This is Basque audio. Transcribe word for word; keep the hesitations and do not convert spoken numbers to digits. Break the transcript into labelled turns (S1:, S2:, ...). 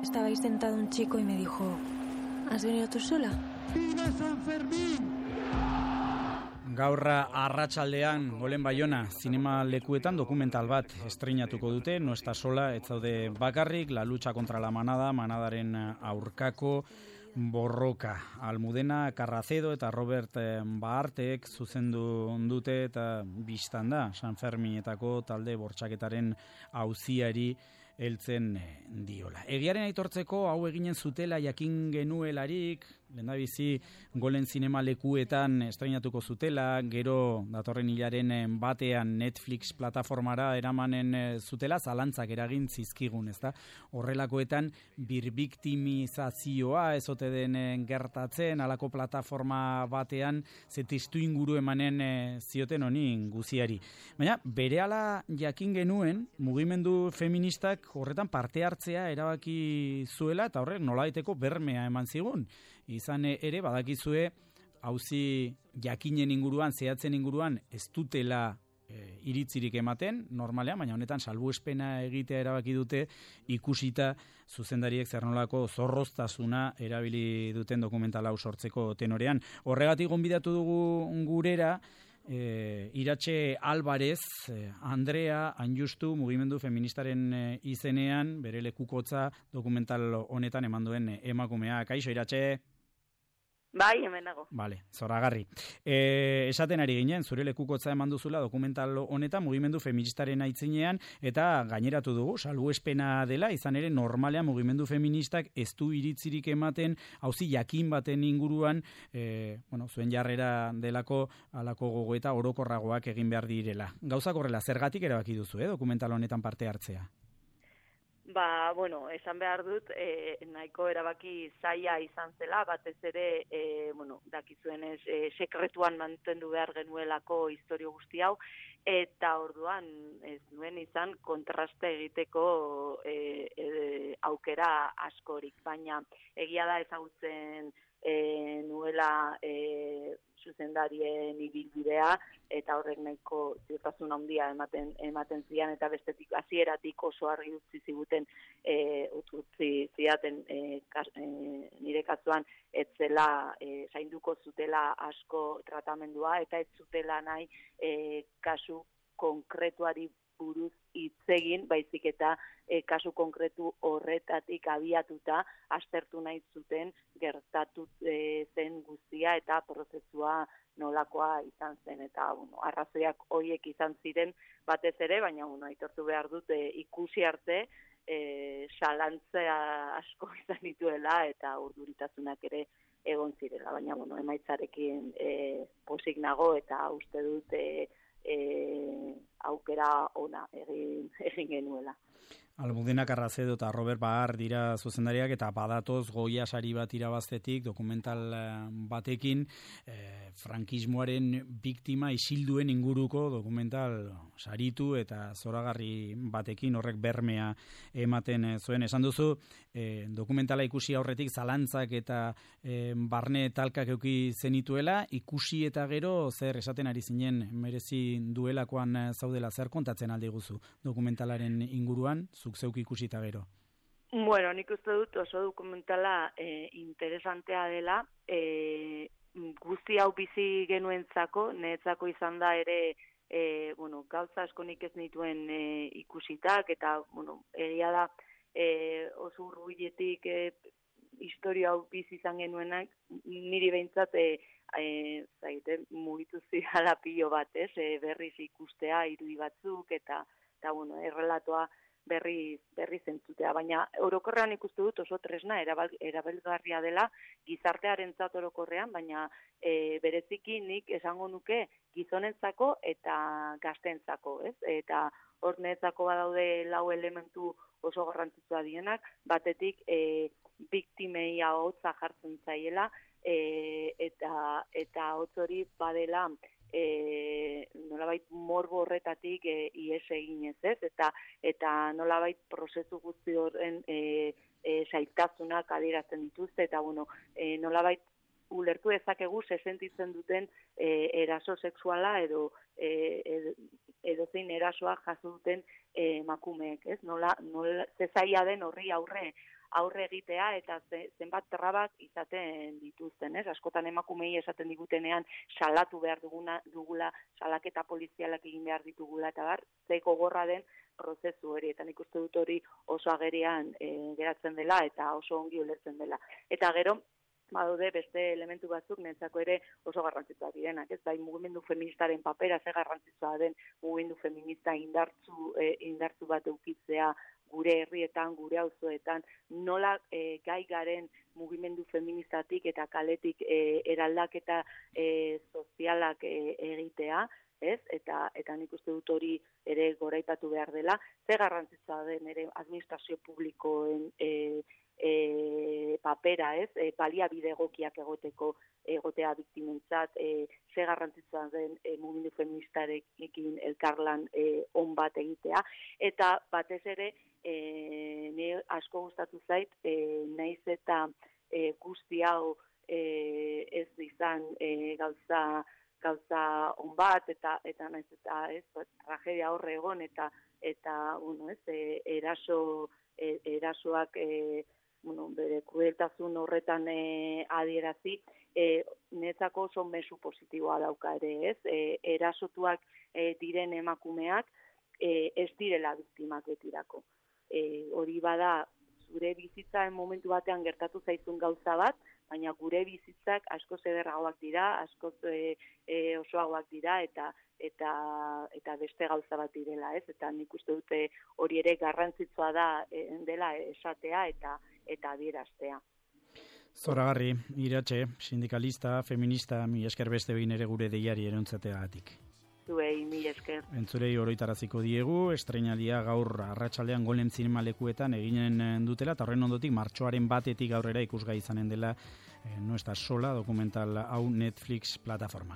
S1: Estaba ahí sentado un chico y me dijo, ¿has venido tú sola?
S2: ¡Viva San Fermín!
S3: Gaurra arratsaldean Golen Baiona zinema lekuetan dokumental bat estreinatuko dute, No está sola, ez zaude bakarrik, la lucha contra la manada, manadaren aurkako borroka. Almudena Carracedo eta Robert Baartek zuzendu dute eta bistan da San Ferminetako talde bortxaketaren auziari heltzen diola. Egiaren aitortzeko hau eginen zutela jakin genuelarik, lehendabizi Golen zinema lekuetan estreinatuko zutela, gero datorren hilaren batean Netflix plataformara eramanen zutela, zalantzak eragin zizkigun, ezta? Horrelakoetan birbiktimizazioa ezote den gertatzen, alako plataforma batean ze testu inguru emanen zioten honi guziari. Baina, berehala jakin genuen, mugimendu feministak horretan parte hartzea erabaki zuela eta horrek nolabaiteko bermea eman zigun. Izan ere, badakizue, auzi jakinen inguruan, zehatzen inguruan, ez dutela e, iritzirik ematen, normalean, baina honetan salbuespena egitea erabaki dute ikusita zuzendariek zer nolako zorroztasuna erabili duten dokumentala hau sortzeko tenorean. Horregatik gonbidatu dugu gurera, E, Iratxe Alvarez, e, Andrea Anjustu mugimendu feministaren e, izenean bere lekukotza dokumental honetan eman duen e, emakumea. Kaixo, Iratxe?
S4: Bai, hemen nago.
S3: Vale, zoragarri. E, esaten ari ginen, zure lekukotza eman duzula dokumental honetan mugimendu feministaren aitzinean, eta gaineratu dugu, salbuespena dela, izan ere normalean mugimendu feministak ez du iritzirik ematen, auzi jakin baten inguruan, e, bueno, zuen jarrera delako alako gogoeta orokorragoak egin behar direla. Gauzak horrela, zergatik erabaki duzu, eh, dokumental honetan parte hartzea?
S4: Ba, bueno, esan behar dut, e, nahiko erabaki zaila izan zela, batez ere, e, bueno, dakizuenez, e, sekretuan mantendu behar genuelako historio guzti hau, eta orduan ez nuen izan kontraste egiteko e, e, aukera askorik, baina egia da ezagutzen e, nuela e, zuzendarien ibilbidea, eta horrek nahiko ziurtasun handia ematen ematen zian, eta bestetik hasieratik oso argi utzi ziguten e, utzi ziaten e, kas, e, nire kasuan ez zela e, zainduko zutela asko tratamendua, eta ez zutela nahi e, kasu konkretuari buruz hitz egin, baizik eta e, kasu konkretu horretatik abiatuta aztertu nahi zuten gertatu e, zen guztia eta prozesua nolakoa izan zen, eta bueno, arrazoiak horiek izan ziren batez ere, baina bueno, aitortu behar dut e, ikusi arte e, salantzea asko izan dituela eta urduritasunak ere egon zirela, baina bueno, emaitzarekin e, posik nago eta uste dut e, e, aukera ona egin, egin genuela.
S3: Almudena Carracedo eta Robert Baar dira zuzendariak eta badatoz Goya sari bat irabaztetik dokumental batekin eh, frankismoaren biktima isilduen inguruko dokumental saritu eta zoragarri batekin horrek bermea ematen zuen. Esan duzu eh, dokumentala ikusi aurretik zalantzak eta eh, barne talkak euki zenituela, ikusi eta gero zer esaten ari zinen merezi duelakoan zaudela, zer kontatzen alde guzu dokumentalaren inguruan, zuk zeuk ikusita gero?
S4: Bueno, nik uste dut oso dokumentala e, interesantea dela, e, guzti hau bizi genuentzako, netzako izan da ere, e, bueno, gauza asko nik ez nituen e, ikusitak, eta, bueno, egia da e, oso urbiletik e, historia hau bizi izan genuenak, niri behintzat e, e, zaite, mugitu zidala pilo bat, ez, e, berriz ikustea, irudi batzuk, eta, eta bueno, errelatoa berri berri zentzutea, baina orokorrean ikustu dut oso tresna erabal, erabilgarria dela gizartearentzat orokorrean, baina e, bereziki nik esango nuke gizonentzako eta gaztentzako, ez? Eta hor netzako badaude lau elementu oso garrantzitsua dienak, batetik e, biktimei ahotsa jartzen zaiela, e, eta eta ahotz hori badela E, nolabait morbo horretatik e, ies eginez, ez? Eta, eta nolabait prozesu guzti horren e, e, zailtasunak adierazten dituzte, eta bueno, e, nolabait ulertu dezakegu se sentitzen duten e, eraso sexuala edo e, edo, edo zein erasoa jaso duten emakumeek, ez? Nola, nola zezaia den horri aurre aurre egitea eta zenbat trabak izaten dituzten, ez? Askotan emakumei esaten digutenean salatu behar duguna, dugula, salaketa polizialak egin behar ditugula, eta bar, ze gogorra den prozesu hori, eta nik uste dut hori oso agerian e, geratzen dela, eta oso ongi ulertzen dela. Eta gero, badaude beste elementu batzuk nentzako ere oso garrantzitsua direnak, ez bai mugimendu feministaren papera ze garrantzitsua den mugimendu feminista indartzu e, indartzu bat eukitzea gure herrietan, gure auzoetan, nola e, gai garen mugimendu feministatik eta kaletik e, eraldaketa e, sozialak e, egitea, ez? Eta eta nik uste dut hori ere goraipatu behar dela, ze garrantzitsua den ere administrazio publikoen e, E, papera, ez, e, baliabide egokiak egoteko egotea biktimentzat, e, ze garrantzitsua den e, mugimendu feministarekin elkarlan e, on bat egitea, eta batez ere e, ne asko gustatu zait, e, naiz eta e, guzti hau e, ez izan e, gauza gauza on bat, eta eta naiz eta ez, tragedia horre egon, eta eta bueno, ez, e, eraso e, erasoak e, bueno, bere krudeltasun horretan e, adierazi, e, netzako oso mezu positiboa dauka ere, ez? E, erasotuak e, diren emakumeak e, ez direla biktimak betirako. E, hori bada, zure bizitzaren momentu batean gertatu zaizun gauza bat, baina gure bizitzak askoz ederragoak dira, askoz e, e, osoagoak dira, eta eta eta beste gauza bat direla, ez? Eta nik uste dute hori ere garrantzitsua da e, dela esatea eta eta adieraztea.
S3: Zoragarri, Iratxe, sindikalista, feminista, mi esker beste behin ere gure deiari erontzateagatik.
S4: Zuei, mi esker.
S3: Entzurei oroitaraziko diegu, estreinalia gaur arratsaldean Golem zinema lekuetan eginen dutela, eta horren ondotik martxoaren batetik aurrera ikusgai izanen dela, eh, no está sola, dokumental hau Netflix plataforma.